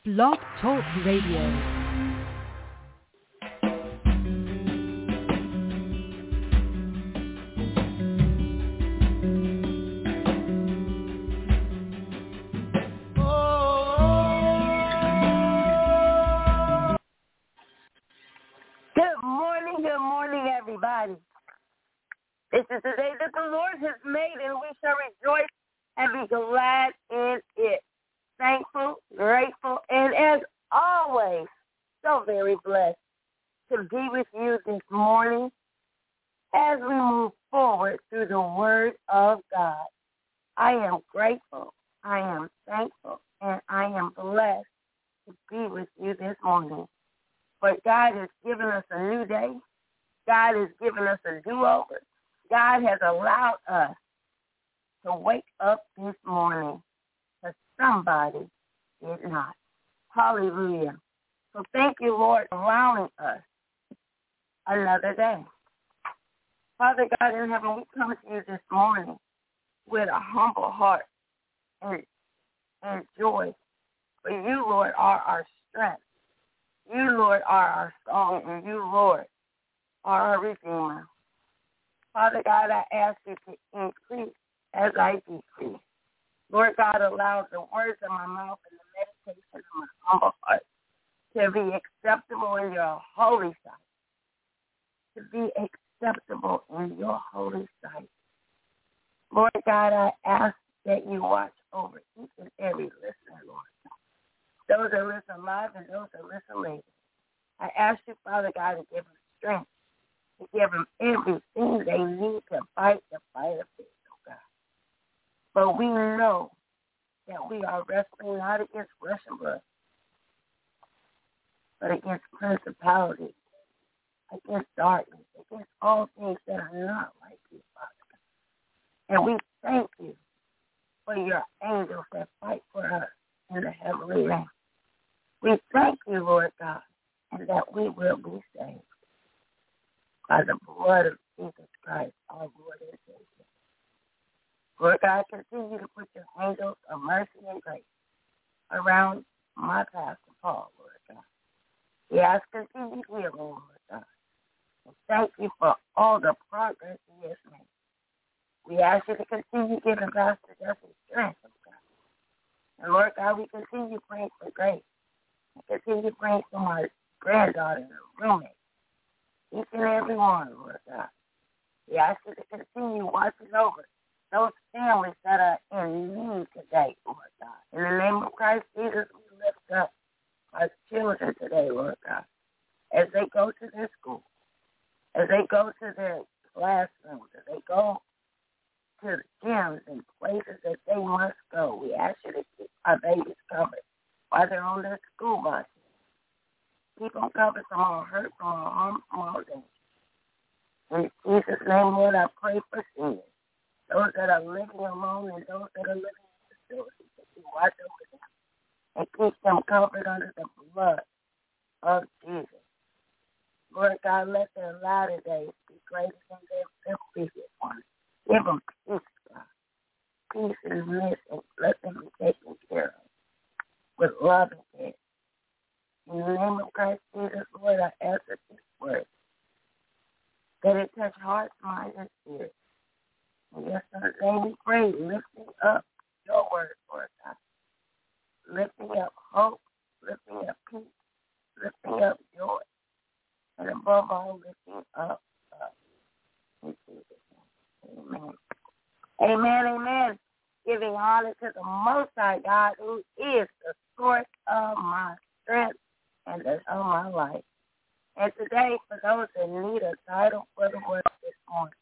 Blog Talk Radio. Good morning, everybody. This is the day that the Lord has made, and we shall rejoice and be glad in it. Thankful, grateful, and as always, so very blessed to be with you this morning as we move forward through the Word of God. I am grateful, I am thankful, and I am blessed to be with you this morning. But God has given us a new day. God has given us a do-over. God has allowed us to wake up this morning, but somebody did not. Hallelujah. So thank you, Lord, for allowing us another day. Father God in heaven, we come to you this morning with a humble heart and joy. For you, Lord, are our strength. You, Lord, are our song, and you, Lord, are our Redeemer. Father God, I ask you to increase as I decrease. Lord God, allow the words of my mouth and the meditation of my humble heart to be acceptable in your holy sight. To be acceptable in your holy sight. Lord God, I ask that you watch over each and every listener, Lord. Those that listen live and those that listen later. I ask you, Father God, to give them strength, to give them everything they need to fight the fight of faith, oh God. But we know that we are wrestling not against flesh and blood, but against principalities, against darkness, against all things that are not like you, Father. And we thank you for your angels that fight for us in the heavenly realm. We thank you, Lord God, and that we will be saved by the blood of Jesus Christ, our Lord and Savior. Lord God, continue to put your angels of mercy and grace around my pastor, Paul, Lord God. We ask continued healing, Lord God. And thank you for all the progress he has made. We ask you to continue giving Pastor Jesse strength, Lord God. And Lord God, we continue praying for grace. And continue praying for my granddaughter and her roommate. Each and every one, Lord God. We ask you to continue watching over those families that are in need today, Lord God. In the name of Christ Jesus, we lift up our children today, Lord God, as they go to their school, as they go to their classrooms, as they go to the gyms and places that they must go. We ask you to keep our babies covered while they're on their school buses. Keep them covered from all hurt, from all harm, from all danger. In Jesus' name, Lord, I pray for seniors, those that are living alone and those that are living in facilities, that you watch over them and keep them covered under the blood of Jesus. Lord God, let their latter days be greater than their previous ones. Give them peace, God. Peace in the midst, and let them be taken care of with love and care. In the name of Christ Jesus, Lord, I ask that this word, that it touch hearts, minds, and spirits. And yes, in the name we pray, lifting up your word, Lord God. Lifting up hope, lifting up peace, lifting up joy, and above all, lifting up love. In Jesus' name, amen. Amen, amen. Giving honor to the Most High God, who is the source of my strength and the of my life. And today, for those that need a title for the word this morning,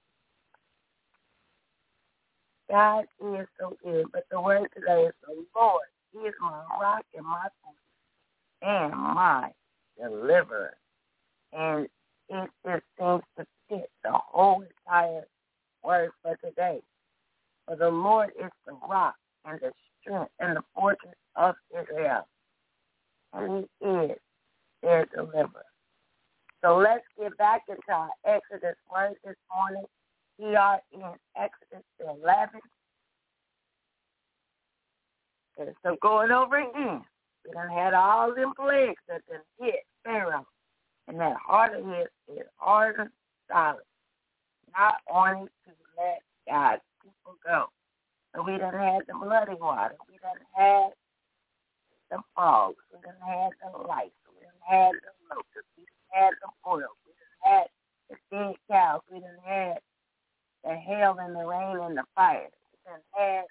God is so good, but the word today is the Lord. He is my rock and my fortress and my deliverer. And it just seems to fit the whole entire word for today. For the Lord is the rock and the strength and the fortress of Israel. And he is their deliverer. So let's get back into our Exodus word this morning. We are in Exodus 11. So going over again, We done had all them plagues that done hit Pharaoh. And that heart of his is hard and solid, not wanting to let God's people go. So we done had the bloody water. We done had the frogs. We done had the lice. We done had the locusts. We done had the boils. We done had the dead cows. We done had the hail and the rain and the fire. We done had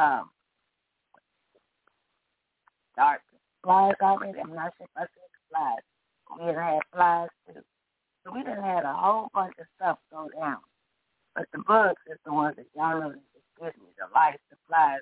dark flies already. I'm not sure if I said flies. We done had flies too. So we done had a whole bunch of stuff go down. But the bugs is the ones that y'all know that just gives me the lice, the flies,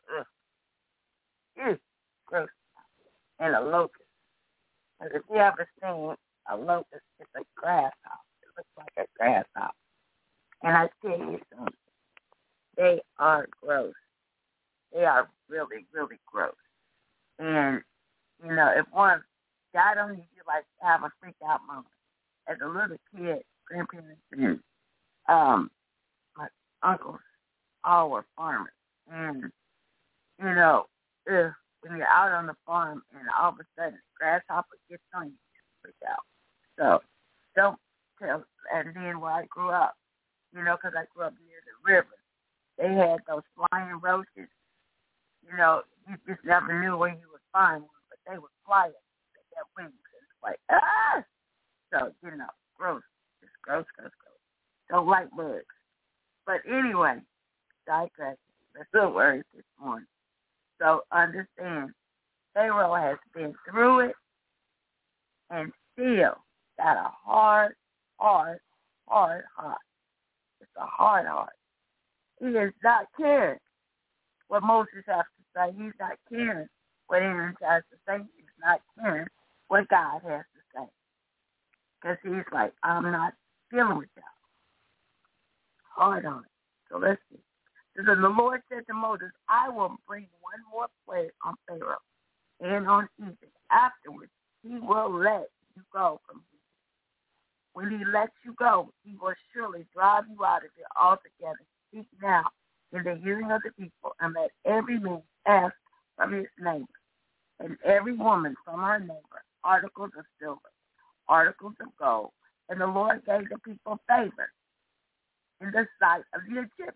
gross. And a locust. Because if you ever seen a locust, it's a grasshopper. It looks like a grasshopper. And I tell you something, they are gross. They are really, really gross. And, you know, if one, God only you like to have a freak out moment. As a little kid, grandparents and my uncles all were farmers. And, you know, when you're out on the farm and all of a sudden a grasshopper gets on you, you freak out. So don't tell. And then where I grew up, you know, because I grew up near the river, they had those flying roaches. You know, you just never knew where you would find one, but they would fly up. They had wings. And it's like, ah! So, you know, gross. Just gross. Don't like bugs. But anyway, digress. Let's do words this morning. So understand, Pharaoh has been through it and still got a hard heart. It's a hard heart. He is not caring what Moses has to say. He's not caring what Aaron has to say. He's not caring what God has to say. Because he's like, I'm not dealing with that. Hard on it. So let's see. So then the Lord said to Moses, I will bring one more plague on Pharaoh and on Egypt. Afterwards, he will let you go from Egypt. When he lets you go, he will surely drive you out of it altogether. Speak now in the hearing of the people, and let every man ask from his neighbor, and every woman from her neighbor, articles of silver, articles of gold. And the Lord gave the people favor in the sight of the Egyptians.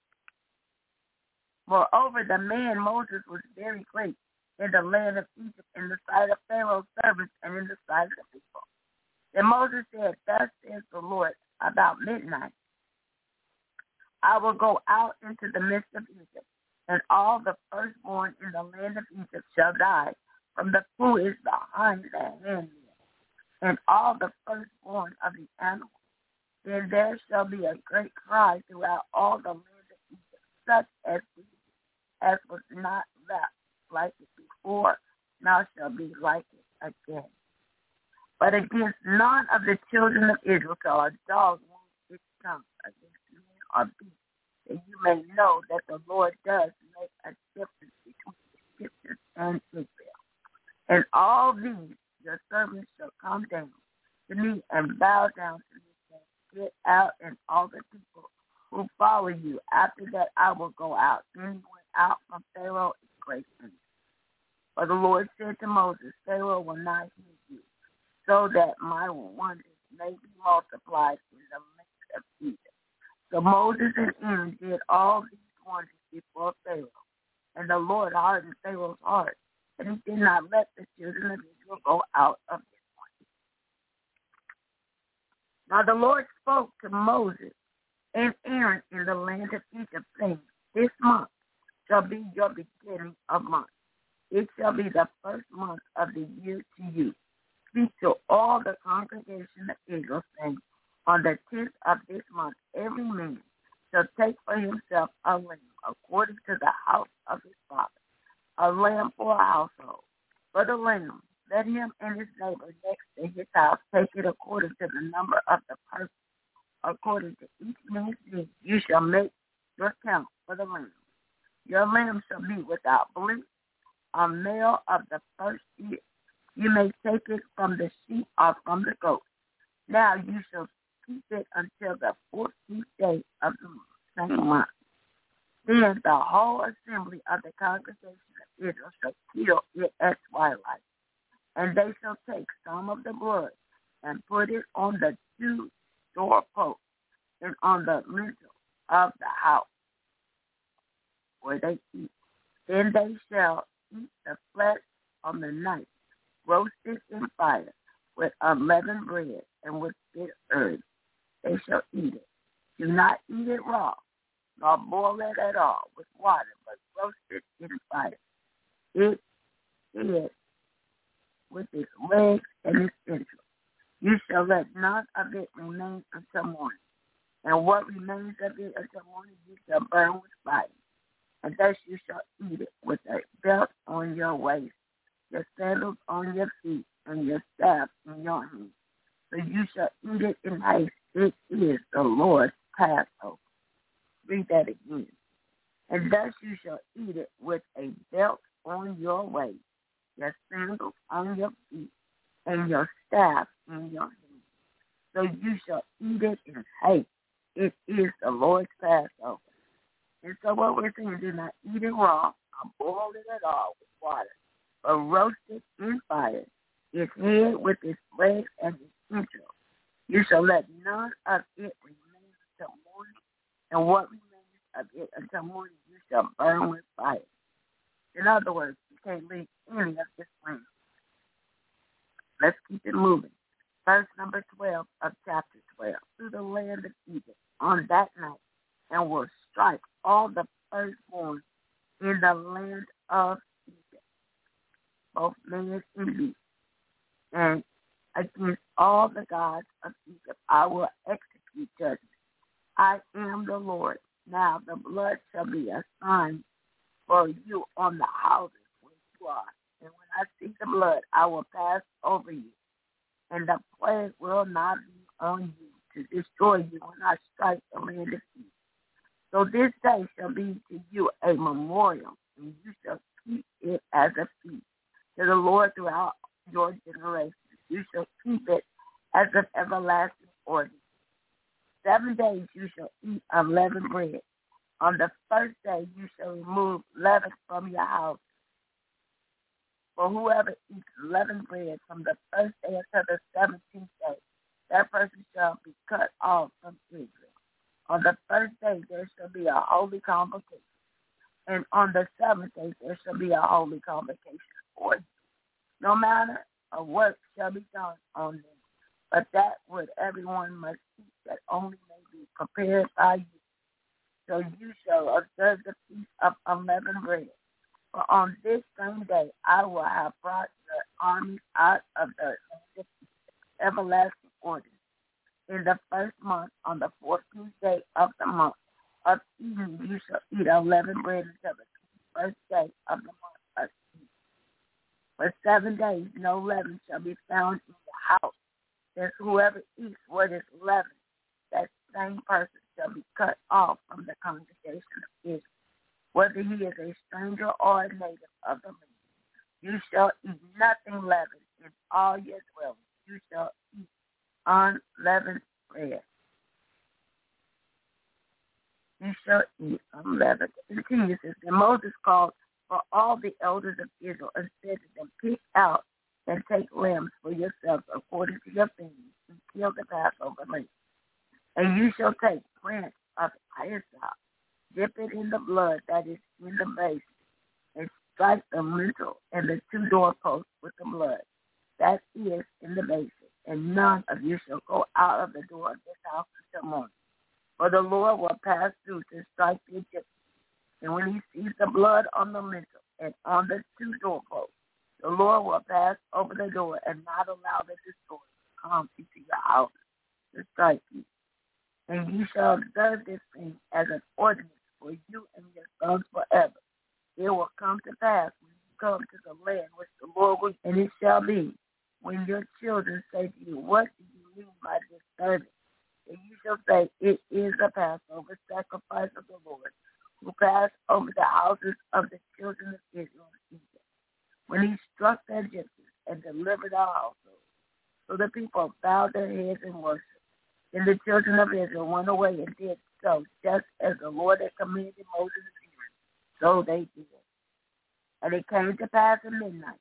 Moreover, the man Moses was very great in the land of Egypt, in the sight of Pharaoh's servants, and in the sight of the people. Then Moses said, thus says the Lord, about midnight, I will go out into the midst of Egypt, and all the firstborn in the land of Egypt shall die, from the who is behind the handmaid, and all the firstborn of the animals. Then there shall be a great cry throughout all the land of Egypt, such as was not left like it before, now shall be like it again. But against none of the children of Israel shall a dog wag its tongue against man or beast, that you may know that the Lord does make a difference between Egyptians and Israel. And all these your servants shall come down to me and bow down to me, and get out, and all the people who follow you. After that I will go out. Then he went out from Pharaoh in great anger. For the Lord said to Moses, Pharaoh will not hear you, so that my wonders may be multiplied in the midst of Egypt. So Moses and Aaron did all these wonders before Pharaoh, and the Lord hardened Pharaoh's heart, and he did not let the children of Israel go out of his land. Now the Lord spoke to Moses and Aaron in the land of Egypt, saying, this month shall be your beginning of months. It shall be the first month of the year to you. Speak to all the congregation of Israel, saying, on the 10th of this month, every man shall take for himself a lamb according to the house of his father, a lamb for a household. For the lamb, let him and his neighbor next to his house take it according to the number of the person. According to each man's need, you shall make your count for the lamb. Your lamb shall be without blemish, a male of the first year. You may take it from the sheep or from the goat. Now you shall keep it until the 14th day of the same month. Then the whole assembly of the congregation of Israel shall kill it at twilight And they shall take some of the blood and put it on the two doorposts and on the lintel of the house where they eat. Then they shall eat the flesh on the night, roasted in fire, with unleavened bread and with bitter herbs. They shall eat it. Do not eat it raw, nor boil it at all with water, but roast it in fire. It is with its legs and its entrails. You shall let none of it remain until morning. And what remains of it until morning you shall burn with fire. And thus you shall eat it with a belt on your waist, your sandals on your feet, and your staff in your hand. So you shall eat it in haste. It is the Lord's Passover. Read that again. And thus you shall eat it with a belt on your waist, your sandals on your feet, and your staff in your hand. So you shall eat it in haste. It is the Lord's Passover. And so what we're saying, do not eat it raw, or boil it at all with water, but roast it in fire, its head with its legs and its entrails. You shall let none of it remain until morning, and what remains of it until morning you shall burn with fire. In other words, you can't leave any of this land. Let's keep it moving. Verse number 12 of chapter 12. Through the land of Egypt on that night, and will strike all the firstborn in the land of Egypt, both man and beast, and against all the gods of Egypt I will execute judgment. I am the Lord. Now the blood shall be a sign for you on the houses where you are. And when I see the blood, I will pass over you, and the plague will not be on you to destroy you when I strike the land of Egypt. So this day shall be to you a memorial, and you shall keep it as a feast to the Lord throughout your generations. You shall keep it as an everlasting ordinance. 7 days you shall eat unleavened bread. On the first day you shall remove leaven from your house. For whoever eats leavened bread from the first day until the 17th day, that person shall be cut off from Israel. On the first day there shall be a holy convocation, and on the 7th day there shall be a holy convocation for you. No matter of what shall be done on them, but that would everyone must eat, that only may be prepared by you. So you shall observe the feast of unleavened bread. For on this same day I will have brought your armies out of the land of everlasting ordinance. In the first month, on the 14th day of the month of eating, you shall eat unleavened bread until the 21st day of the month of eating. For 7 days no leaven shall be found in your house. Since whoever eats what is leavened, that same person shall be cut off from the congregation of Israel, whether he is a stranger or a native of the land. You shall eat nothing leavened in all your dwellings. You shall eat unleavened bread. You shall eat unleavened. It continues, and Moses called for all the elders of Israel and said to them, pick out and take lambs for yourselves according to your families, and kill the Passover lamb. And you shall take branch of hyssop, dip it in the blood that is in the basin, and strike the lintel and the two doorposts with the blood that is in the basin. And none of you shall go out of the door of this house until morning. For the Lord will pass through to strike the Egyptians. And when he sees the blood on the lintel and on the two doorposts, the Lord will pass over the door and not allow the destroyer to come into your house to strike you. And you shall observe this thing as an ordinance for you and your sons forever. It will come to pass when you come to the land which the Lord will, and it shall be when your children say to you, what do you mean by this service? And you shall say, it is the Passover sacrifice of the Lord, who passed over the houses of the children of Israel in Egypt, when he struck the Egyptians and delivered our households. So the people bowed their heads and worshipped. And the children of Israel went away and did so, just as the Lord had commanded Moses and Aaron. So they did. And it came to pass at midnight,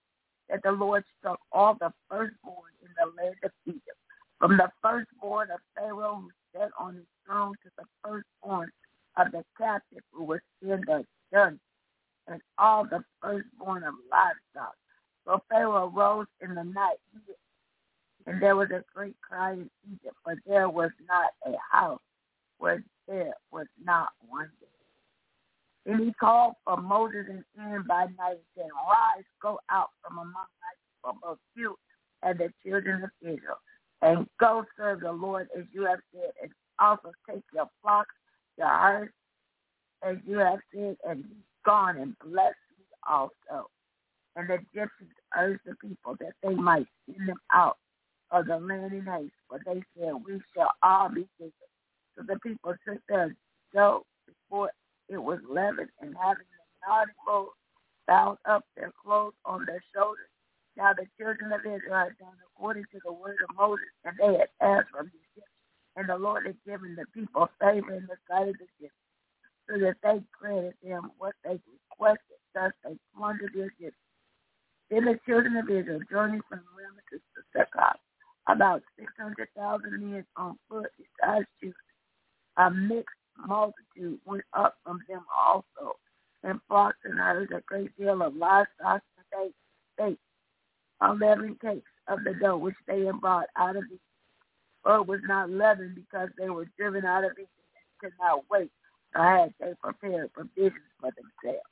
that the Lord struck all the firstborn in the land of Egypt, from the firstborn of Pharaoh who sat on his throne to the firstborn of the captive who was in the dungeon, and all the firstborn of livestock. So Pharaoh rose in the night, and there was a great cry in Egypt, for there was not a house where there was not one day. And he called for Moses and Aaron by night and said, Rise, go out from among my people, both you and the children of Israel, and go serve the Lord as you have said, and also take your flocks, your herds, as you have said, and be gone and bless me also. And the Egyptians urged the people that they might send them out of the land in haste, for they said, We shall all be taken. So the people took their dough before it was leavened, and having the naughty bowl, bound up their clothes on their shoulders. Now the children of Israel had done according to the word of Moses, and they had asked from the Egyptians. And the Lord had given the people favor in the sight of the Egyptians, so that they granted them what they requested. Thus they plundered the Egyptians. Then the children of Israel journeyed from Ramesses to Succoth, about 600,000 men on foot, besides Jews. A mixed multitude went up from them also, and flocks and herds, a great deal of livestock, and they baked 11 cakes of the dough which they had brought out of Egypt. For it was not leavened, because they were driven out of Egypt and could not wait, nor had they prepared provisions for themselves.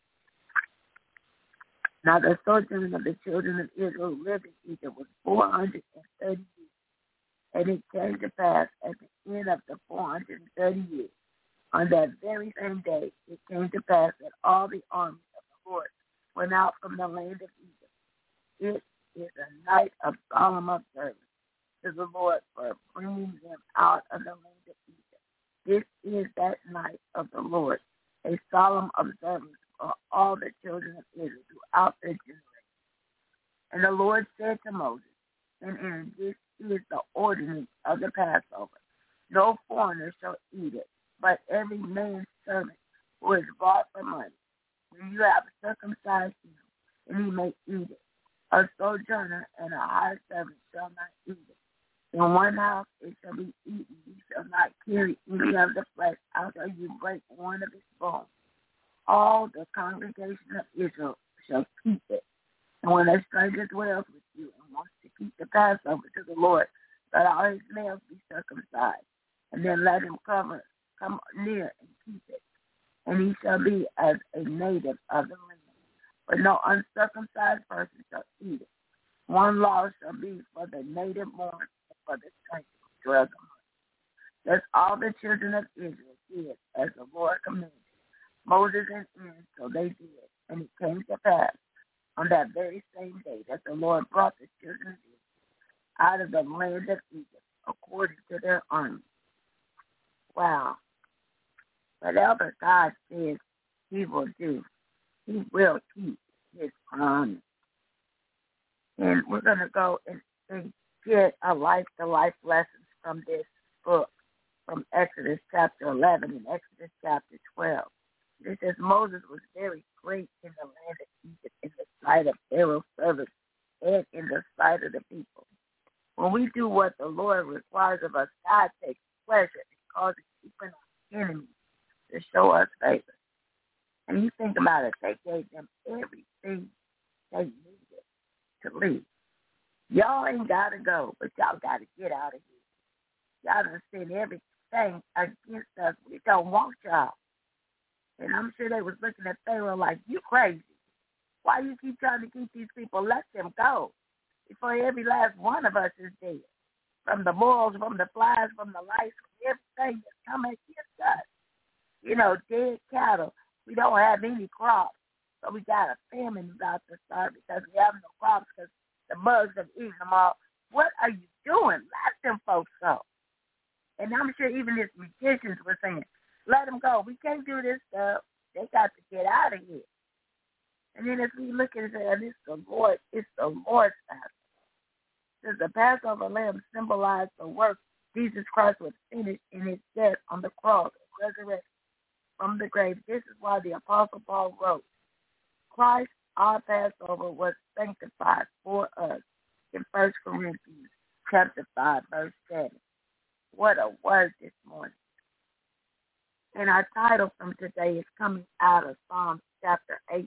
Now the sojourn of the children of Israel who lived in Egypt was 430 years. And it came to pass at the end of the 430 years, on that very same day, it came to pass that all the armies of the Lord went out from the land of Egypt. It is a night of solemn observance to the Lord for bringing them out of the land of Egypt. This is that night of the Lord, a solemn observance for all the children of Israel throughout their generations. And the Lord said to Moses and Aaron, This is the ordinance of the Passover. No foreigner shall eat it, but every man's servant who is bought for money. When you have circumcised him, and he may eat it. A sojourner and a hired servant shall not eat it. In one house it shall be eaten. You shall not carry any of the flesh until you break one of its bones. All the congregation of Israel shall keep it. And when a stranger dwells with you and wants to keep the Passover to the Lord, let all his males be circumcised, and then let him come near and keep it. And he shall be as a native of the land. But no uncircumcised person shall eat it. One law shall be for the native born and for the stranger who dwells among you. Thus all the children of Israel did as the Lord commanded Moses and Aaron, so they did. And it came to pass on that very same day that the Lord brought the children of Israel out of the land of Egypt according to their armies. Wow. Whatever God says he will do, he will keep his promise. And we're going to go and get a life-to-life lessons from this book, from Exodus chapter 11 and Exodus chapter 12. It says Moses was very great in the land of Egypt, in the sight of Pharaoh's servants, and in the sight of the people. When we do what the Lord requires of us, God takes pleasure in causing even our enemies to show us favor. And you think about it, they gave them everything they needed to leave. Y'all ain't got to go, but y'all got to get out of here. Y'all done sent everything against us. We don't want y'all. And I'm sure they was looking at Pharaoh like, you crazy. Why you keep trying to keep these people? Let them go before every last one of us is dead. From the moles, from the flies, from the lice, from everything that's coming against us. You know, dead cattle. We don't have any crops. So we got a famine about to start because we have no crops because the bugs have eaten them all. What are you doing? Let them folks go. And I'm sure even his magicians were saying, let them go. We can't do this stuff. They got to get out of here. And then as we look at it, it's the Lord's Passover. Says the Passover lamb symbolized the work Jesus Christ was finished in his death on the cross and resurrection from the grave. This is why the Apostle Paul wrote, Christ our Passover was sanctified for us in 1 Corinthians chapter 5, verse 7. What a word this morning. And our title from today is coming out of Psalms chapter 18.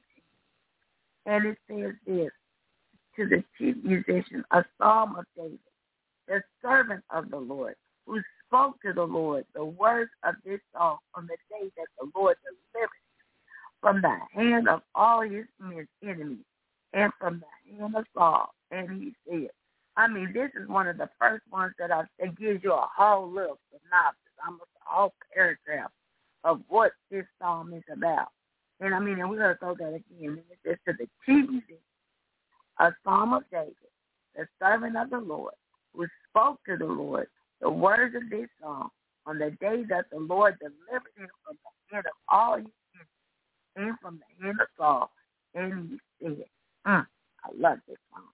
And it says this, to the chief musician, a psalm of David, the servant of the Lord, who spoke to the Lord the words of this song on the day that the Lord delivered him from the hand of all his enemies and from the hand of Saul. And he said, this is one of the first ones that gives you a whole little synopsis, almost a whole paragraph of what this psalm is about. And and we're going to go that again. And it says, to the chief musician, a psalm of David, the servant of the Lord, who spoke to the Lord the words of this song on the day that the Lord delivered him from the hand of all his enemies and from the hand of Saul. And he said, I love this song.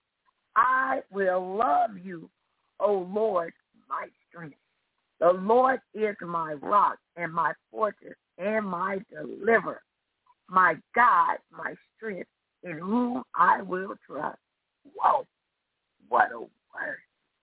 I will love you, O Lord, my strength. The Lord is my rock and my fortress and my deliverer, my God, my strength, in whom I will trust. Whoa, what a word.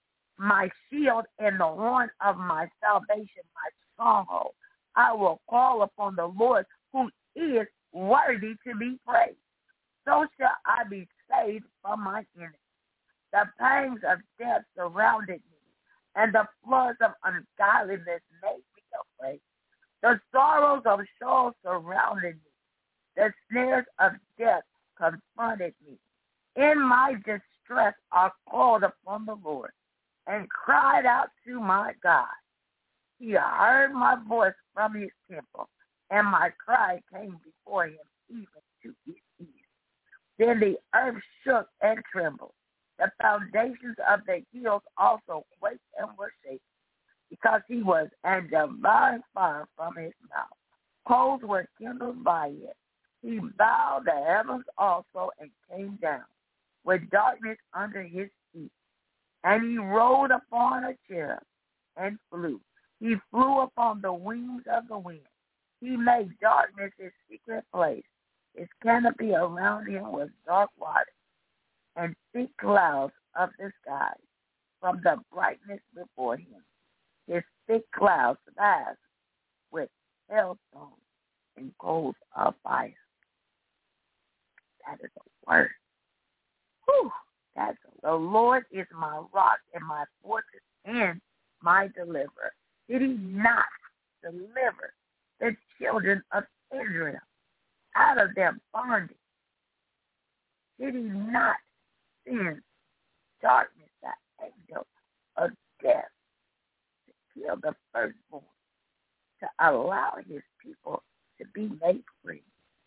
My shield and the horn of my salvation, my stronghold. I will call upon the Lord, who is worthy to be praised. So shall I be saved from my enemies. The pangs of death surrounded me, and the floods of ungodliness made me afraid. The sorrows of Sheol surrounded me. The snares of death confronted me. In my distress I called upon the Lord and cried out to my God. He heard my voice from his temple, and my cry came before him even to his ears. Then the earth shook and trembled. The foundations of the hills also quaked and were shaken, because he was and devouring fire from his mouth. Coals were kindled by it. He bowed the heavens also and came down with darkness under his feet. And he rode upon a cherub and flew. He flew upon the wings of the wind. He made darkness his secret place. His canopy around him was dark water and thick clouds of the sky from the brightness before him. His thick clouds vast with hailstones and coals of fire. That is a word. Whew, the Lord is my rock and my fortress and my deliverer. Did he not deliver the children of Israel out of their bondage? Did he not send darkness, the angel of death, to kill the firstborn, to allow his people to be made free?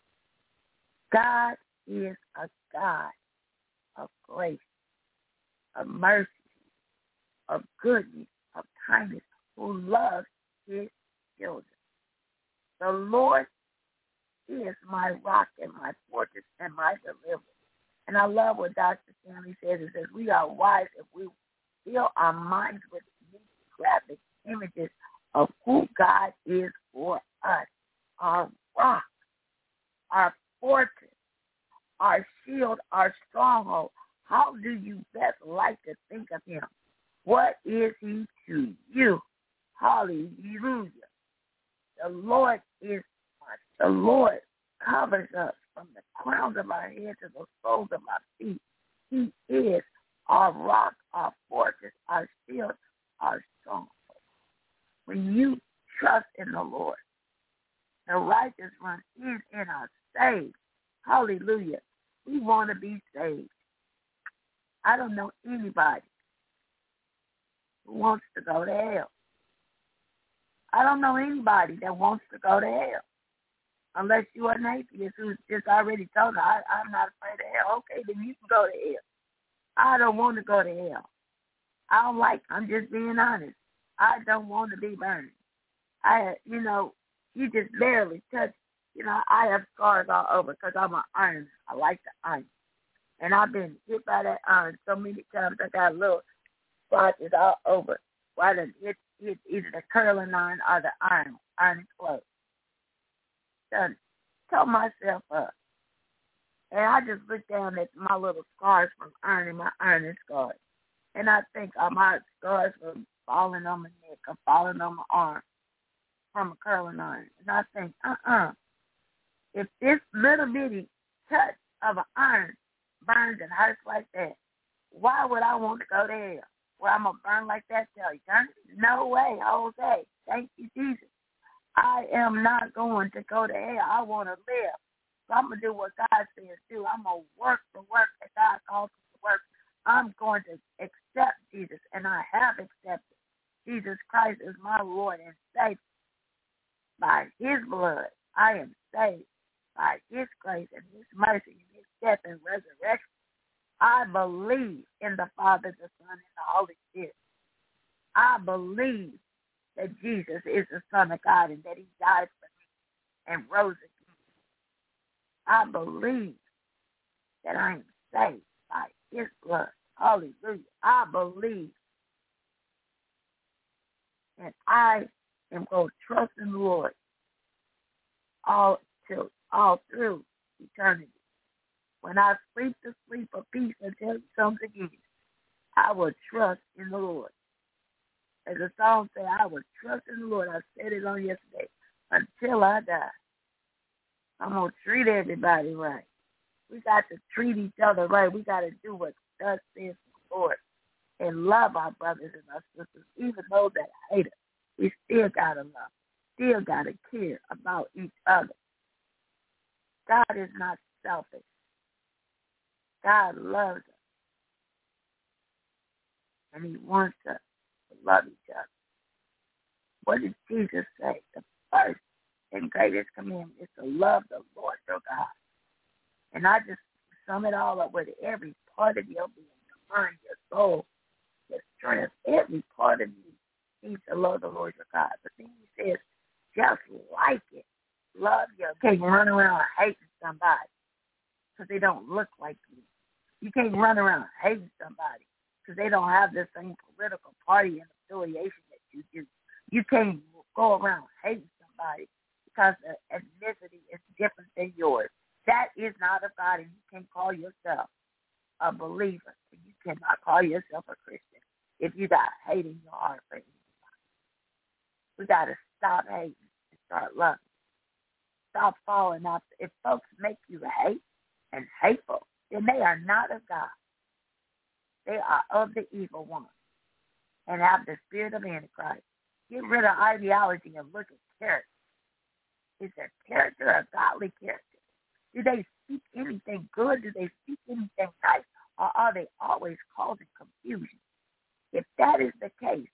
God is a God of grace, of mercy, of goodness, of kindness, who loves his children. The Lord is my rock and my fortress and my deliverer. And I love what Dr. Stanley says. It says, we are wise if we fill our minds with graphic images of who God is for us. Our rock, our fortress, our shield, our stronghold. How do you best like to think of him? What is he to you? Hallelujah. The Lord is us. The Lord covers us from the crowns of our head to the soles of our feet. He is our rock, our fortress, our shield, our stronghold. When you trust in the Lord, the righteous run in and are saved. Hallelujah. We want to be saved. I don't know anybody who wants to go to hell. I don't know anybody that wants to go to hell. Unless you're an atheist who's just already told her, I'm not afraid of hell. Okay, then you can go to hell. I don't want to go to hell. I'm just being honest. I don't want to be burned. You just barely touch. I have scars all over because I'm an iron. I like the iron. And I've been hit by that iron so many times. I got little splotches all over. Why did it either the curling iron or the iron clothes? So, tore myself up. And I just look down at my little scars from ironing, my ironing scars. And I think of my scars from falling on my neck or falling on my arm from a curling iron. And I think, if this little bitty touch of an iron burns and hurts like that, why would I want to go to hell? Well, I'm going to burn like that till eternity? No way, Jose. Thank you, Jesus. I am not going to go to hell. I want to live. So I'm going to do what God says do. I'm going to work the work that God calls me to work. I'm going to accept Jesus, and I have accepted. Jesus Christ is my Lord and Savior. By his blood, I am saved. By his grace and his mercy and his death and resurrection, I believe in the Father, the Son, and the Holy Spirit. I believe that Jesus is the Son of God and that he died for me and rose again. I believe that I am saved by his blood. Hallelujah. I believe. And I am going to trust in the Lord all through eternity. When I sleep the sleep of peace until he comes again, I will trust in the Lord. As the song said, I will trust in the Lord. I said it on yesterday. Until I die. I'm going to treat everybody right. We got to treat each other right. We got to do what thus says the Lord and love our brothers and our sisters, even those that hate us. We still got to love. Still got to care about each other. God is not selfish. God loves us. And he wants us to love each other. What did Jesus say? The first and greatest commandment is to love the Lord your God. And I just sum it all up with every part of your being, your mind, your soul, your strength, every part of you needs to love the Lord your God. But then he says, just like it, love your. You can't run around hating somebody because they don't look like you. You can't run around hating somebody because they don't have the same political party and affiliation that you do. You can't go around hating somebody because the ethnicity is different than yours. That is not of God, and you can't call yourself a believer. You cannot call yourself a Christian if you got hate in your heart for anybody. We got to stop hating and start loving. Stop falling out. If folks make you hate and hateful, then they are not of God. They are of the evil one and have the spirit of Antichrist. Get rid of ideology and look at character. Is their character a godly character? Do they speak anything good? Do they speak anything nice? Or are they always causing confusion? If that is the case,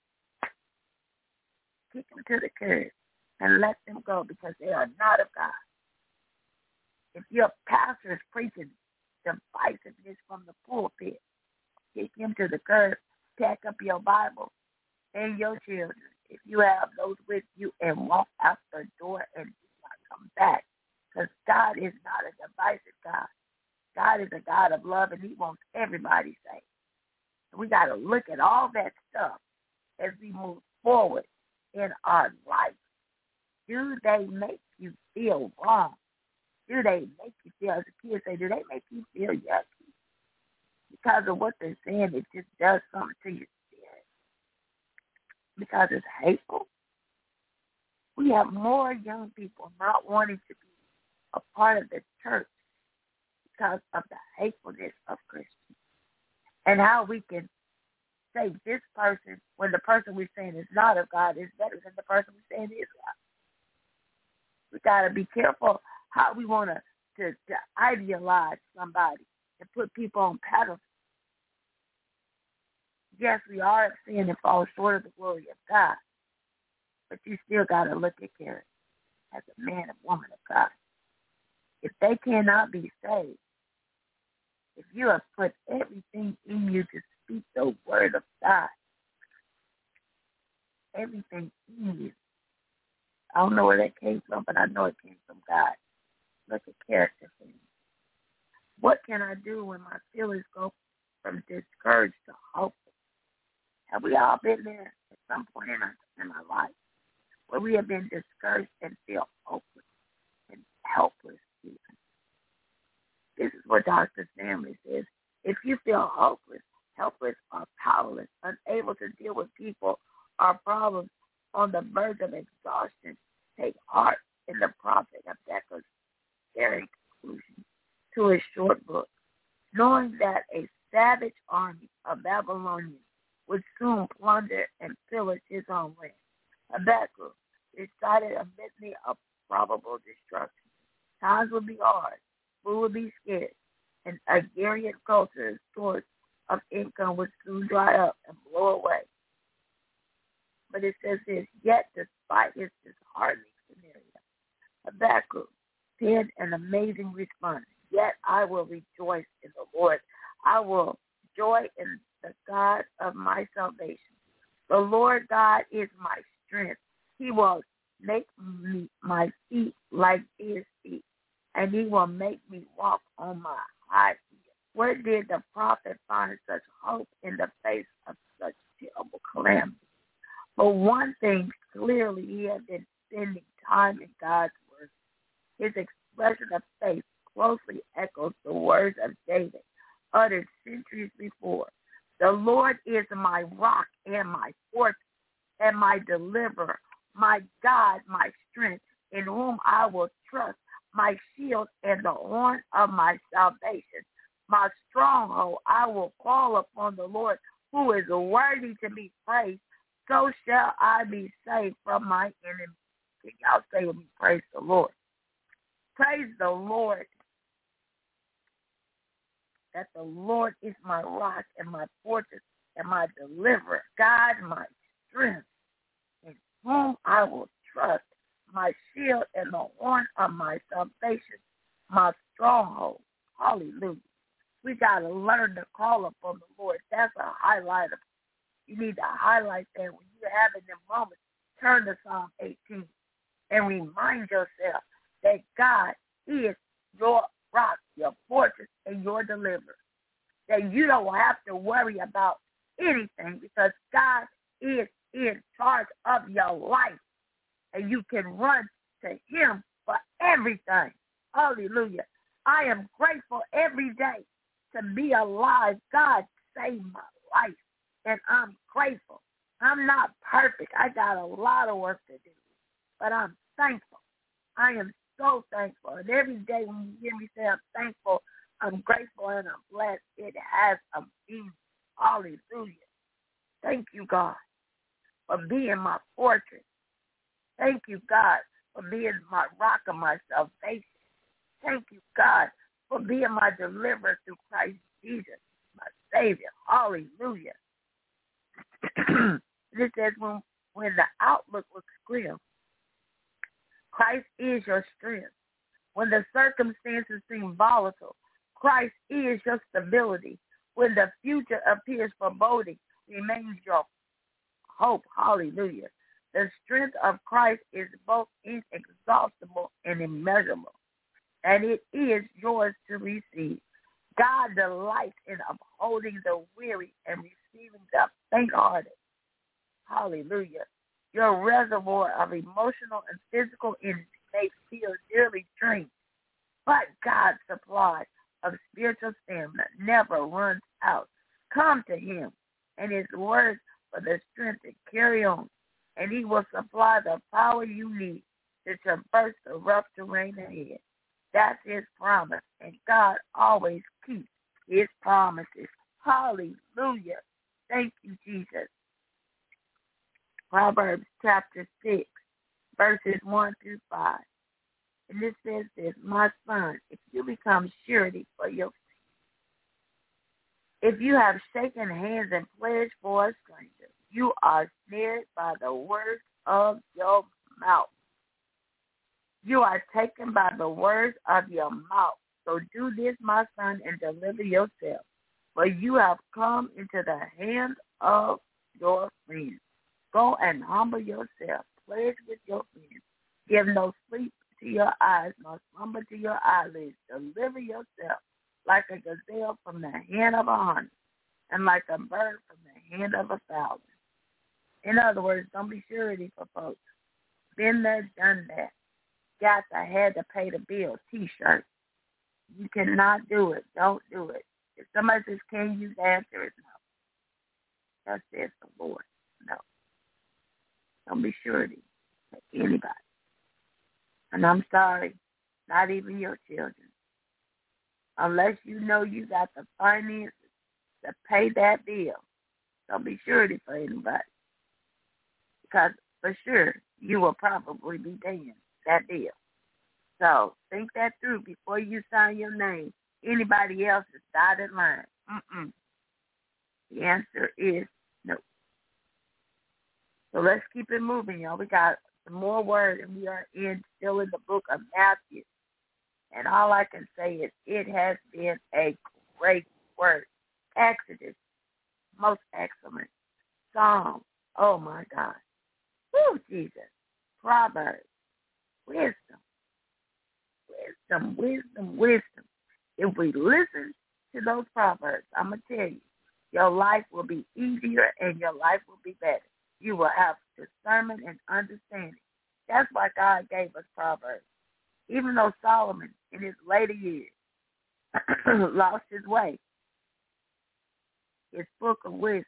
kick them to the curb and let them go because they are not of God. If your pastor is preaching divisiveness from the pulpit, kick him to the curb, pack up your Bible and your children, if you have those with you, and walk out the door and do not come back. Because God is not a divisive God. God is a God of love, and he wants everybody saved. So we got to look at all that stuff as we move forward in our life. Do they make you feel wrong? Do they make you feel, as the kids say, do they make you feel yucky? Because of what they're saying, it just does something to your spirit. Because it's hateful. We have more young people not wanting to be a part of the church because of the hatefulness of Christians. And how we can say this person, when the person we're saying is not of God, is better than the person we're saying is God. We got to be careful how we want to idealize somebody and put people on pedestals. Yes, we are of sin and fall short of the glory of God, but you still got to look at character as a man and woman of God. If they cannot be saved, if you have put everything in you to speak the word of God, everything in you, I don't know where that came from, but I know it came from God. Look at character for me. What can I do when my feelings go from discouraged to hopeless? Have we all been there at some point in our life where we have been discouraged and feel hopeless and helpless even? This is what Dr. Stanley says. If you feel hopeless, helpless, or powerless, unable to deal with people or problems on the verge of exhaustion, take heart in the prophet Habakkuk's scary conclusion to his short book. Knowing that a savage army of Babylonians would soon plunder and pillage his homeland, Habakkuk decided amidst a probable destruction. Times would be hard, food would be scarce, and agrarian culture's source of income would soon dry up and blow away. But it says this, yet despite his disheartening scenario, Habakkuk penned an amazing response. Yet I will rejoice in the Lord. I will joy in the God of my salvation. The Lord God is my strength. He will make my feet like his feet, and he will make me walk on my high feet. Where did the prophet find such hope in the face of such terrible calamity? But one thing, clearly he had been spending time in God's word. His expression of faith closely echoes the words of David, uttered centuries before. The Lord is my rock and my fortress and my deliverer, my God, my strength, in whom I will trust, my shield and the horn of my salvation, my stronghold. I will call upon the Lord, who is worthy to be praised. So shall I be saved from my enemies. Can y'all say with me, praise the Lord? Praise the Lord. That the Lord is my rock and my fortress and my deliverer, God my strength, in whom I will trust, my shield and the horn of my salvation, my stronghold. Hallelujah. We got to learn to call upon the Lord. That's a highlight of it. You need to highlight that when you're having them moments. Turn to Psalm 18 and remind yourself that God is your rock, your fortress, and your deliverer. That you don't have to worry about anything because God is in charge of your life. And you can run to him for everything. Hallelujah. I am grateful every day to be alive. God saved my life, and I'm grateful. I'm not perfect. I got a lot of work to do, but I'm thankful. I am so thankful. And every day when you hear me say I'm thankful, I'm grateful, and I'm blessed, it has a meaning. Hallelujah. Thank you, God, for being my fortress. Thank you, God, for being my rock of my salvation. Thank you, God, for being my deliverer through Christ Jesus, my Savior. Hallelujah. This says when the outlook looks grim, Christ is your strength. When the circumstances seem volatile, Christ is your stability. When the future appears foreboding, remains your hope. Hallelujah. The strength of Christ is both inexhaustible and immeasurable, and it is yours to receive. God delights in upholding the weary and receiving the faint-hearted. Hallelujah. Your reservoir of emotional and physical energy may feel nearly drained, but God's supply of spiritual stamina never runs out. Come to him and his word for the strength to carry on, and he will supply the power you need to traverse the rough terrain ahead. That's his promise, and God always keeps his promises. Hallelujah. Thank you, Jesus. Proverbs chapter 6, verses 1 through 5. And this says this, my son, if you become surety for your faith, if you have shaken hands and pledged for a stranger, you are snared by the words of your mouth. You are taken by the words of your mouth. So do this, my son, and deliver yourself. For you have come into the hands of your friends. Go and humble yourself. Pledge with your friends. Give no sleep to your eyes, nor slumber to your eyelids. Deliver yourself like a gazelle from the hand of a hunter, and like a bird from the hand of a fowler. In other words, don't be surety for folks. Been there, done that. Had to pay the bill, T-shirt. You cannot do it. Don't do it. If somebody says, can you? The answer is no. That says the Lord. No. Don't be surety to anybody. And I'm sorry, not even your children. Unless you know you got the finances to pay that bill, don't be surety for anybody. Because for sure, you will probably be paying that bill. So think that through before you sign your name. Anybody else's dotted line. The answer is no. So let's keep it moving, y'all. We got some more words, and we are still in the book of Matthew. And all I can say is it has been a great word. Exodus, most excellent. Psalm, oh my God. Woo, Jesus. Proverbs, wisdom. If we listen to those proverbs, I'm going to tell you, your life will be easier and your life will be better. You will have discernment and understanding. That's why God gave us proverbs. Even though Solomon, in his later years, lost his way, his book of wisdom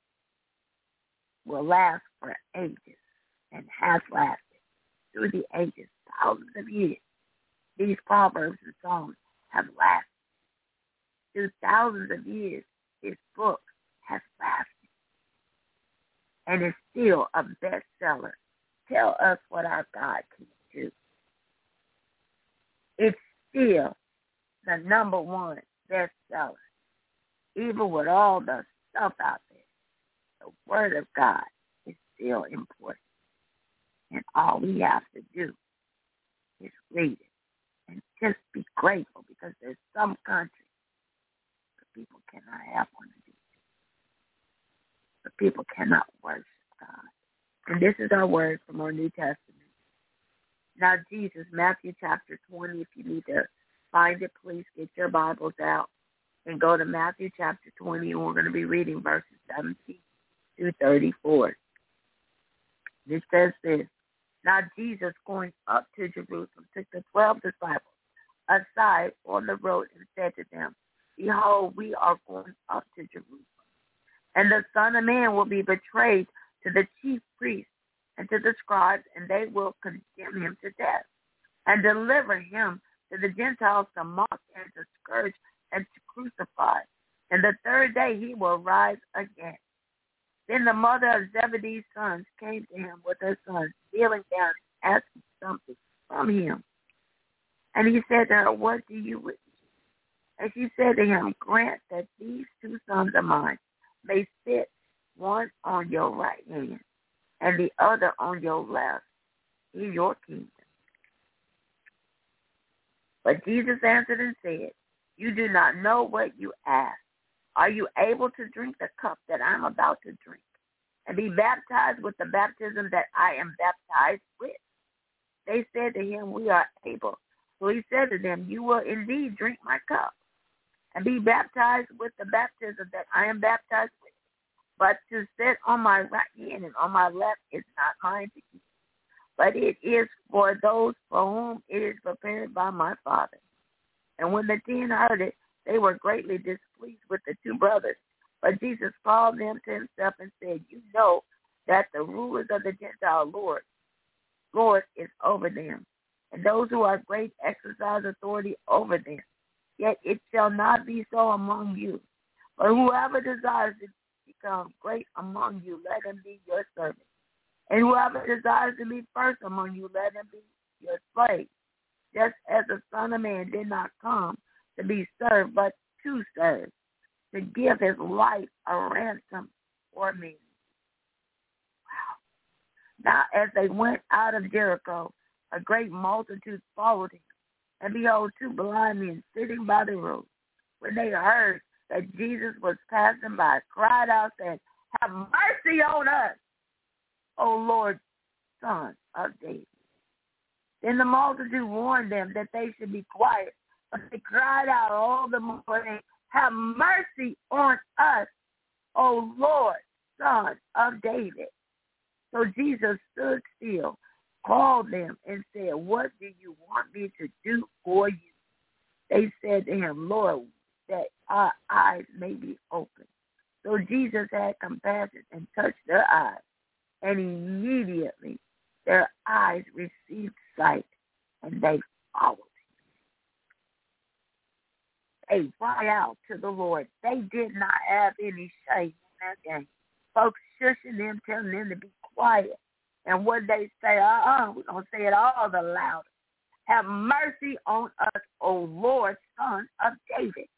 will last for ages and has lasted through the ages, thousands of years. These proverbs and songs have lasted. Through thousands of years, his book has lasted and is still a bestseller. Tell us what our God can do. It's still the number one bestseller. Even with all the stuff out there, the Word of God is still important. And all we have to do is read it and just be grateful, because there's some countries where people cannot have one of these. But people cannot worship God. And this is our word from our New Testament. Now, Jesus, Matthew chapter 20, if you need to find it, please get your Bibles out and go to Matthew chapter 20, and we're going to be reading verses 17 through 34. It says this: Now Jesus, going up to Jerusalem, took the 12 disciples aside on the road and said to them, Behold, we are going up to Jerusalem, and the Son of Man will be betrayed to the chief priests and to the scribes, and they will condemn him to death and deliver him to the Gentiles to mock and to scourge and to crucify. And the third day he will rise again. Then the mother of Zebedee's sons came to him with her sons, kneeling down and asking something from him. And he said to her, What do you wish? And she said to him, Grant that these two sons of mine may sit, one on your right hand and the other on your left, in your kingdom. But Jesus answered and said, You do not know what you ask. Are you able to drink the cup that I'm about to drink, and be baptized with the baptism that I am baptized with? They said to him, We are able. So he said to them, You will indeed drink my cup, and be baptized with the baptism that I am baptized with. But to sit on my right hand and on my left is not mine to keep, but it is for those for whom it is prepared by my Father. And when the 10 heard it, they were greatly displeased with the two brothers. But Jesus called them to himself and said, You know that the rulers of the Gentile Lord is over them, and those who are great exercise authority over them. Yet it shall not be so among you. But whoever desires to become great among you, let him be your servant. And whoever desires to be first among you, let him be your slave. Just as the Son of Man did not come to be served, but to serve, to give his life a ransom for many. Wow. Now as they went out of Jericho, a great multitude followed him. And behold, two blind men sitting by the road, when they heard that Jesus was passing by, cried out, saying, Have mercy on us, O Lord, Son of David. Then the multitude warned them that they should be quiet, but they cried out all the more, saying, Have mercy on us, O Lord, Son of David. So Jesus stood still, called them, and said, What do you want me to do for you? They said to him, Lord, that our eyes may be open. So Jesus had compassion and touched their eyes, and immediately their eyes received sight, and they followed him. They cry out to the Lord. They did not have any shame in that game. Folks shushing them, telling them to be quiet. And what they say, we're going to say it all the louder. Have mercy on us, O Lord, Son of David.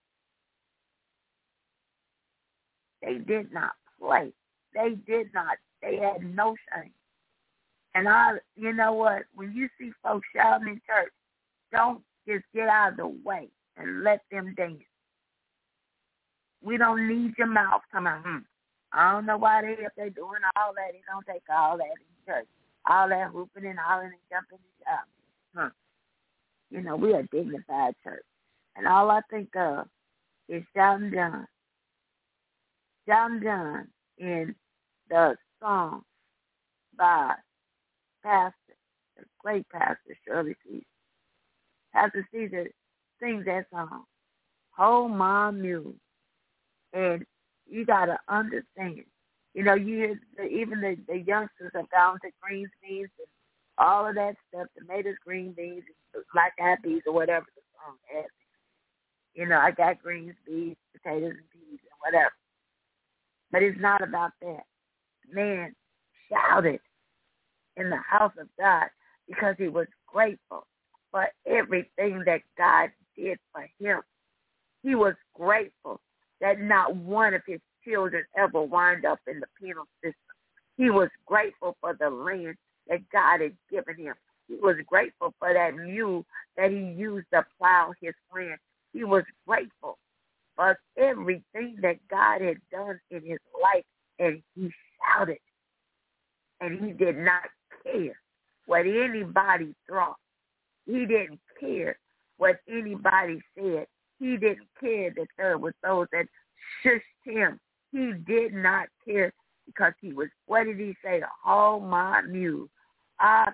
They did not play. They had no shame. And you know what? When you see folks shouting in church, don't just get out of the way and let them dance. We don't need your mouth coming out. I don't know why they're doing all that. It don't take all that in church. All that whooping and hollering and jumping and shouting. You know, we are a dignified church. And all I think of is shouting John. Shouting John in the song by Pastor, the great Pastor Shirley Caesar. Pastor Caesar sings that song, Hold My Mule. And you got to understand, you know, you hear even the youngsters have gone to greens, beans, and all of that stuff, tomatoes, green beans, black eyed peas, or whatever the song has. You know, I got greens, beans, potatoes, and peas, and whatever. But it's not about that. Man shouted in the house of God because he was grateful for everything that God did for him. He was grateful that not one of his children ever wound up in the penal system. He was grateful for the land that God had given him. He was grateful for that mule that he used to plow his land. He was grateful for everything that God had done in his life, and he shouted. And he did not care what anybody thought. He didn't care what anybody said. He didn't care that there were those that shushed him. He did not care because he was, what did he say? Hold my mule. I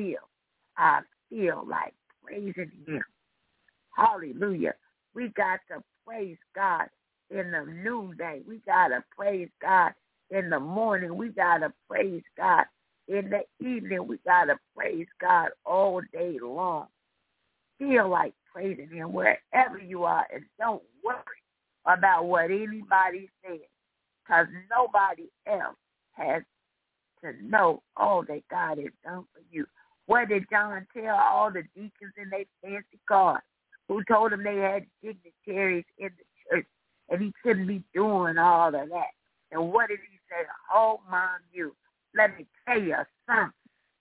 feel like praising him. Hallelujah. We got to praise God in the noonday. We got to praise God in the morning. We got to praise God in the evening. We got to praise God all day long. Feel like praising him wherever you are, and don't worry about what anybody says, because nobody else has to know all that God has done for you. What did John tell all the deacons in their fancy cars who told him they had dignitaries in the church and he couldn't be doing all of that? And what did he say? Hold my mule. Let me tell you something.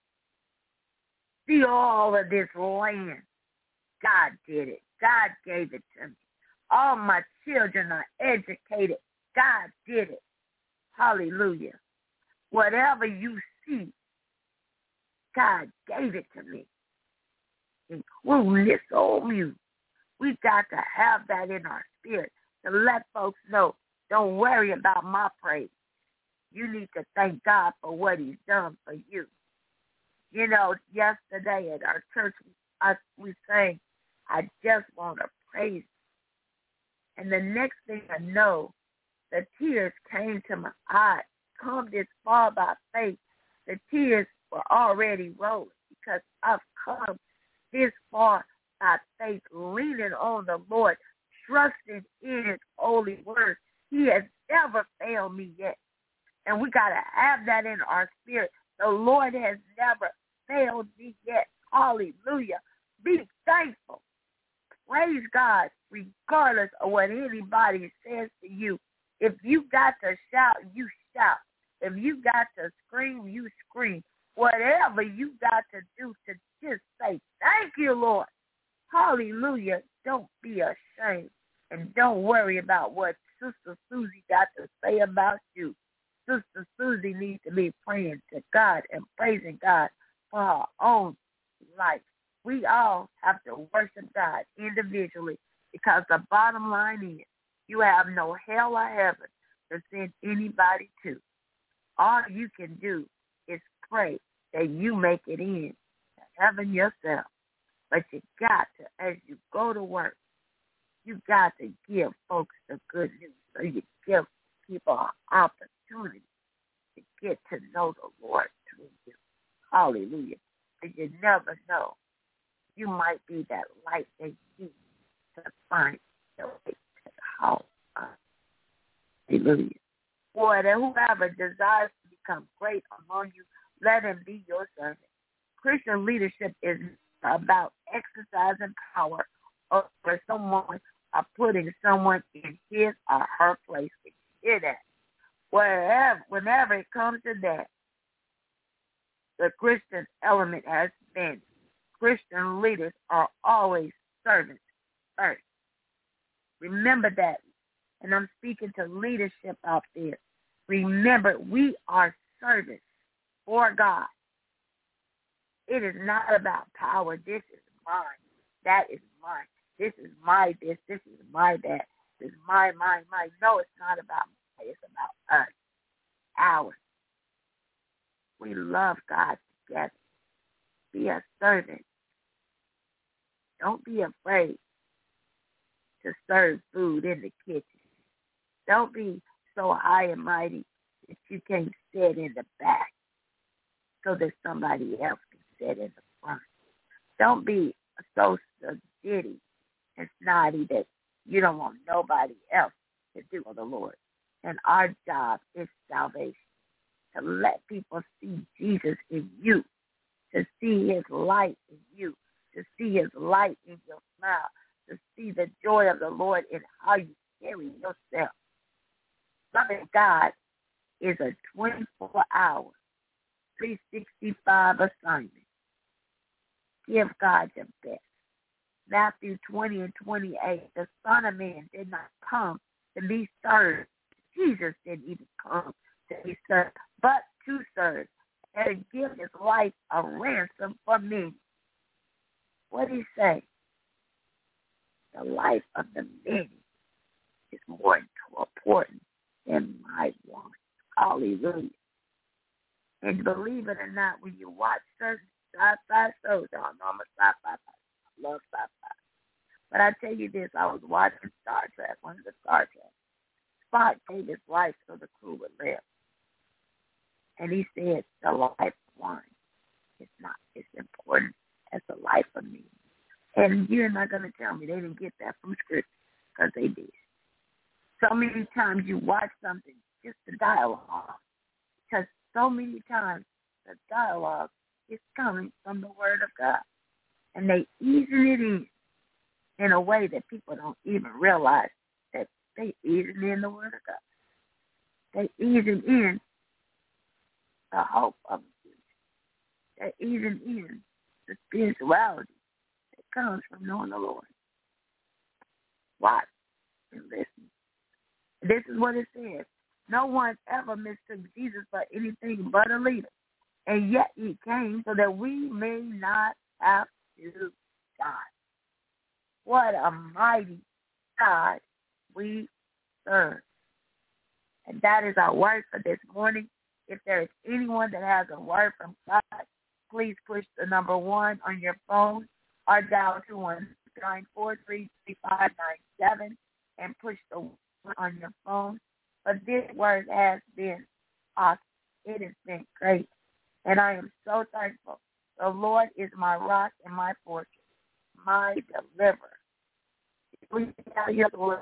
See all of this land. God did it. God gave it to me. All my children are educated. God did it. Hallelujah. Whatever you see, God gave it to me, including this old mule. We got to have that in our spirit to let folks know, don't worry about my praise. You need to thank God for what he's done for you. You know, yesterday at our church, we sang, I just want to praise him. And the next thing I know, the tears came to my eyes. Come this far by faith, the tears were already rolling because I've come this far by faith, leaning on the Lord, trusting in his holy word. He has never failed me yet. And we got to have that in our spirit. The Lord has never failed me yet. Hallelujah. Be thankful. Praise God regardless of what anybody says to you. If you got to shout, you shout. If you got to scream, you scream. Whatever you got to do to just say, thank you, Lord. Hallelujah. Don't be ashamed. And don't worry about what Sister Susie got to say about you. Sister Susie needs to be praying to God and praising God for her own life. We all have to worship God individually because the bottom line is you have no hell or heaven to send anybody to. All you can do is pray that you make it in to heaven yourself. But you got to, as you go to work, You got to give folks the good news. So you give people an opportunity to get to know the Lord through you. Hallelujah. And you never know. You might be that light they need to find their way to the house. Hallelujah. Boy, that whoever desires to become great among you, let him be your servant. Christian leadership is about exercising power over someone or putting someone in his or her place. Hear that? Whenever it comes to that, the Christian element has been. Christian leaders are always servants first. Remember that. And I'm speaking to leadership out there. Remember, we are servants for God. It is not about power. This is mine. That is mine. This is my this. This is my that. This is my. No, it's not about me. It's about us. Ours. We love God together. Be a servant. Don't be afraid to serve food in the kitchen. Don't be so high and mighty that you can't sit in the back so that somebody else can sit in the front. Don't be so giddy and snotty that you don't want nobody else to do for the Lord. And our job is salvation, to let people see Jesus in you, to see his light in you, to see his light in your smile, to see the joy of the Lord in how you carry yourself. Loving God is a 24-hour, 365 assignment. Give God your best. Matthew 20 and 28, the Son of Man did not come to be served. Jesus didn't even come to be served, but to serve and to give his life a ransom for many. What did he say? The life of the many is more important than my one. Hallelujah. And believe it or not, when you watch certain sci-fi shows, y'all know I'm a sci-fi person. I love sci-fi. But I tell you this, I was watching Star Trek, one of the Star Trek. Spock gave his life so the crew would live. And he said, the life of one is not as important as the life of me. And you're not going to tell me they didn't get that from Scripture, because they did. So many times you watch something, just the dialogue, because so many times the dialogue is coming from the Word of God. And they easing it in a way that people don't even realize that they easing in the Word of God. They easing in the hope of the future. They're easing in the spirituality that comes from knowing the Lord. Watch and listen. This is what it says. No one ever mistook Jesus for anything but a leader. And yet he came so that we may not have to die. What a mighty God we serve. And that is our word for this morning. If there is anyone that has a word from God, please push the number 1 on your phone or dial 219-433-597 and push the 1 on your phone. But this word has been awesome. It has been great. And I am so thankful. The Lord is my rock and my fortress, my deliverer. We have your word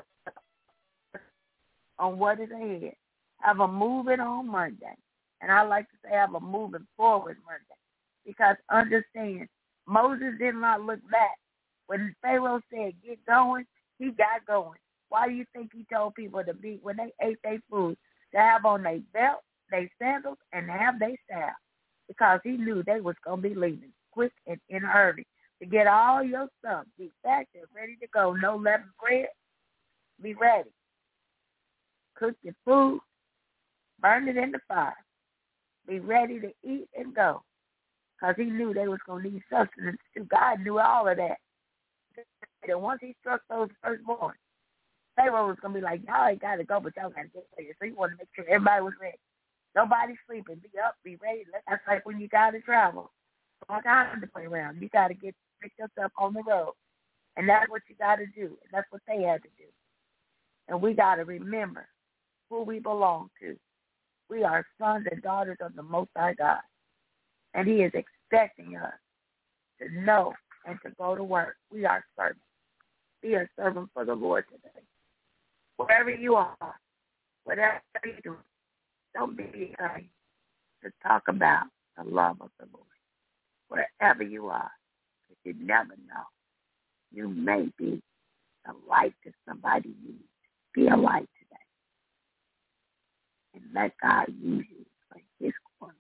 on what is ahead. Have a moving on Monday. And I like to say have a moving forward Monday. Because understand, Moses did not look back. When Pharaoh said, get going, he got going. Why do you think he told people to be, when they ate their food, to have on their belt, their sandals, and have their staff? Because he knew they was going to be leaving quick and in a hurry to get all your stuff. Be back there, ready to go. No leavened bread. Be ready. Cook your food. Burn it in the fire. Be ready to eat and go. Because he knew they was going to need sustenance too. God knew all of that. And once he struck those firstborn, Pharaoh was going to be like, y'all ain't got to go, but y'all got to get ready. So he wanted to make sure everybody was ready. Nobody sleeping. Be up, be ready. That's like when you got to travel. Don't got to play around. You got to get yourself on the road. And that's what you got to do. And that's what they had to do. And we got to remember who we belong to. We are sons and daughters of the Most High God. And he is expecting us to know and to go to work. We are servants. Be a servant for the Lord today. Wherever you are, whatever you do, don't be afraid to talk about the love of the Lord. Wherever you are, because you never know. You may be a light to somebody you need. Be a light today. And let God use you for his glory.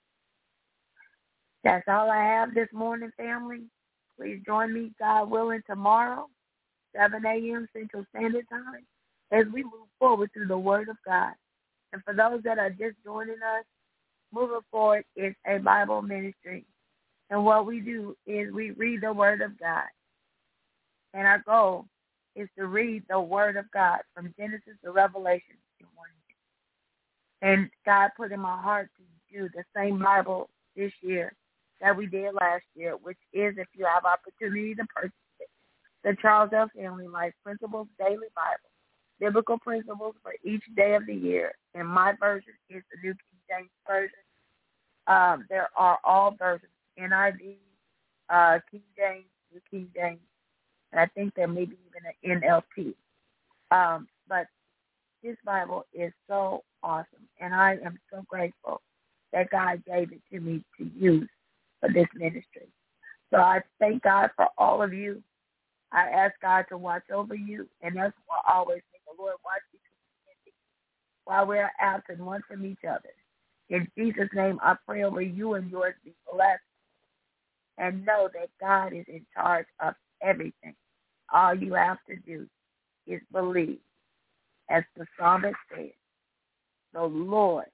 That's all I have this morning, family. Please join me, God willing, tomorrow, 7 a.m. Central Standard Time, as we move forward through the Word of God. And for those that are just joining us, Moving Forward is a Bible ministry. And what we do is we read the Word of God. And our goal is to read the Word of God from Genesis to Revelation in 1 year. And God put in my heart to do the same Bible this year that we did last year, which is, if you have opportunity to purchase it, the Charles L. Family Life Principles Daily Bible, biblical principles for each day of the year. And my version is the New King James Version. There are all versions, NIV, King James, New King James, and I think there may be even an NLT. But this Bible is so awesome, and I am so grateful that God gave it to me to use for this ministry. So I thank God for all of you. I ask God to watch over you, and that's what I always say, the Lord watch you while we're absent one from each other. In Jesus' name, I pray over you and yours be blessed, and know that God is in charge of everything. All you have to do is believe. As the psalmist said, the Lord,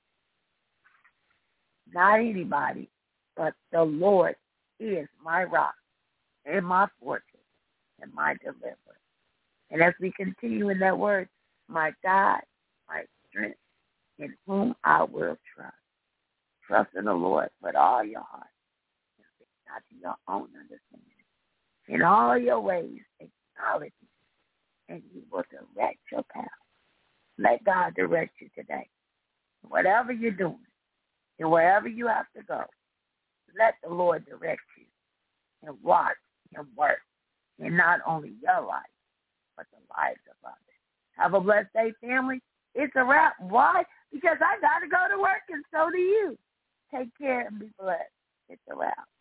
not anybody, but the Lord is my rock and my fortress and my deliverer. And as we continue in that word, my God, my strength, in whom I will trust. Trust in the Lord with all your heart, not to your own understanding. In all your ways, acknowledge Him, and He will direct your path. Let God direct you today. Whatever you're doing, and wherever you have to go, let the Lord direct you and watch Him work in not only your life, but the lives of others. Have a blessed day, family. It's a wrap. Why? Because I got to go to work, and so do you. Take care and be blessed. It's a wrap.